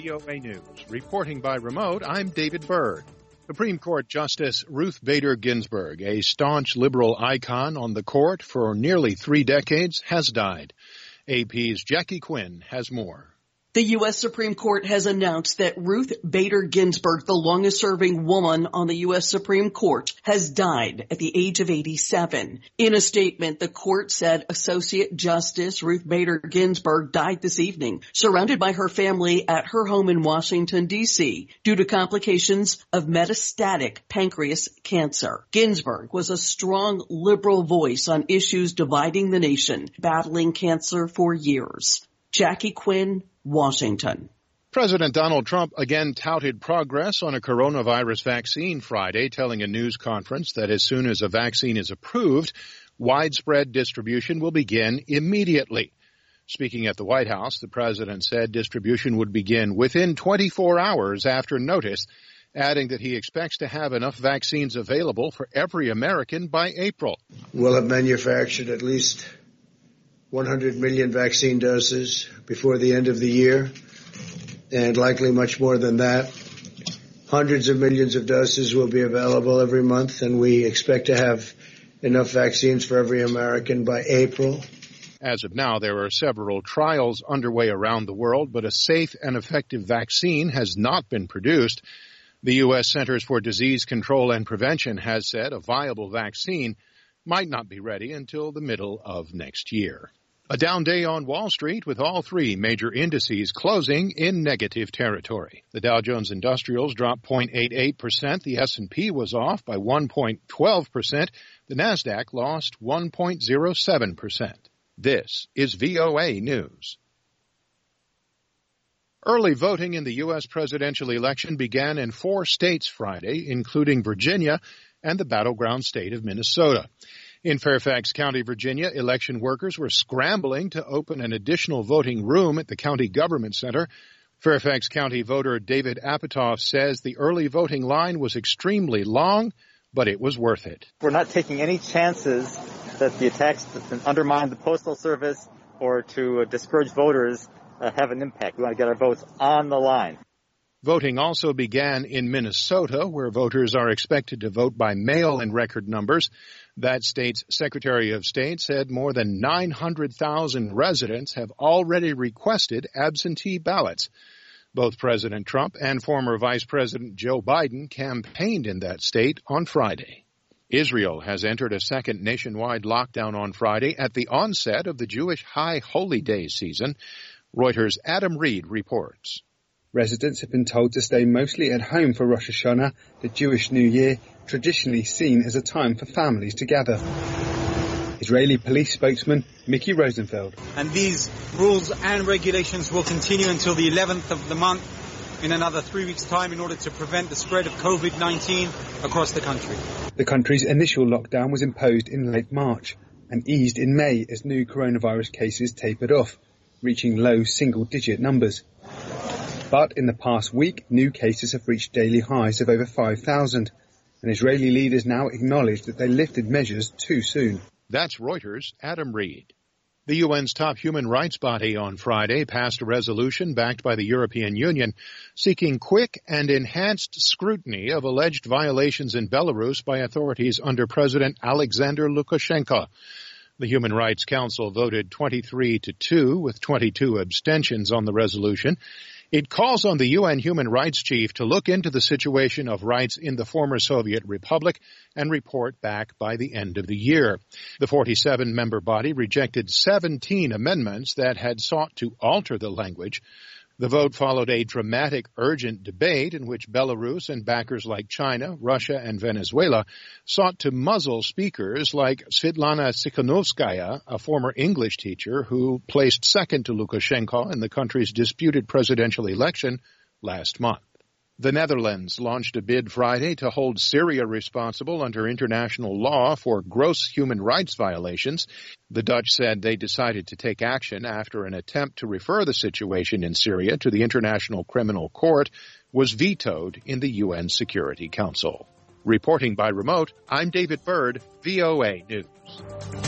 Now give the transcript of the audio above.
VOA News. Reporting by remote, I'm David Byrd. Supreme Court Justice Ruth Bader Ginsburg, a staunch liberal icon on the court for nearly 3 decades, has died. AP's Jackie Quinn has more. The U.S. Supreme Court has announced that Ruth Bader Ginsburg, the longest-serving woman on the U.S. Supreme Court, has died at the age of 87. In a statement, the court said Associate Justice Ruth Bader Ginsburg died this evening, surrounded by her family at her home in Washington, D.C., due to complications of metastatic pancreas cancer. Ginsburg was a strong liberal voice on issues dividing the nation, battling cancer for years. Jackie Quinn, Washington. President Donald Trump again touted progress on a coronavirus vaccine Friday, telling a news conference that as soon as a vaccine is approved, widespread distribution will begin immediately. Speaking at the White House, the president said distribution would begin within 24 hours after notice, adding that he expects to have enough vaccines available for every American by April. We'll have manufactured at least 100 million vaccine doses before the end of the year, and likely much more than that. Hundreds of millions of doses will be available every month, and we expect to have enough vaccines for every American by April. As of now, there are several trials underway around the world, but a safe and effective vaccine has not been produced. The U.S. Centers for Disease Control and Prevention has said a viable vaccine might not be ready until the middle of next year. A down day on Wall Street with all 3 major indices closing in negative territory. The Dow Jones Industrials dropped 0.88%. The S&P was off by 1.12%. The Nasdaq lost 1.07%. This is VOA News. Early voting in the U.S. presidential election began in 4 states Friday, including Virginia and the battleground state of Minnesota. In Fairfax County, Virginia, election workers were scrambling to open an additional voting room at the county government center. Fairfax County voter David Apatow says the early voting line was extremely long, but it was worth it. We're not taking any chances that the attacks that undermine the Postal Service or to discourage voters have an impact. We want to get our votes on the line. Voting also began in Minnesota, where voters are expected to vote by mail in record numbers. That state's Secretary of State said more than 900,000 residents have already requested absentee ballots. Both President Trump and former Vice President Joe Biden campaigned in that state on Friday. Israel has entered a second nationwide lockdown on Friday at the onset of the Jewish High Holy Day season. Reuters' Adam Reed reports. Residents have been told to stay mostly at home for Rosh Hashanah, the Jewish New Year, traditionally seen as a time for families to gather. Israeli police spokesman Mickey Rosenfeld. And these rules and regulations will continue until the 11th of the month, in another 3 weeks' time, in order to prevent the spread of COVID-19 across the country. The country's initial lockdown was imposed in late March and eased in May as new coronavirus cases tapered off, reaching low single-digit numbers. But in the past week, new cases have reached daily highs of over 5,000, and Israeli leaders now acknowledge that they lifted measures too soon. That's Reuters' Adam Reed. The UN's top human rights body on Friday passed a resolution backed by the European Union seeking quick and enhanced scrutiny of alleged violations in Belarus by authorities under President Alexander Lukashenko. The Human Rights Council voted 23-2 with 22 abstentions on the resolution. It calls on the UN Human Rights Chief to look into the situation of rights in the former Soviet Republic and report back by the end of the year. The 47-member body rejected 17 amendments that had sought to alter the language. The vote followed a dramatic, urgent debate in which Belarus and backers like China, Russia, and Venezuela sought to muzzle speakers like Svetlana Tsikhanovskaya, a former English teacher who placed second to Lukashenko in the country's disputed presidential election last month. The Netherlands launched a bid Friday to hold Syria responsible under international law for gross human rights violations. The Dutch said they decided to take action after an attempt to refer the situation in Syria to the International Criminal Court was vetoed in the UN Security Council. Reporting by remote, I'm David Byrd, VOA News.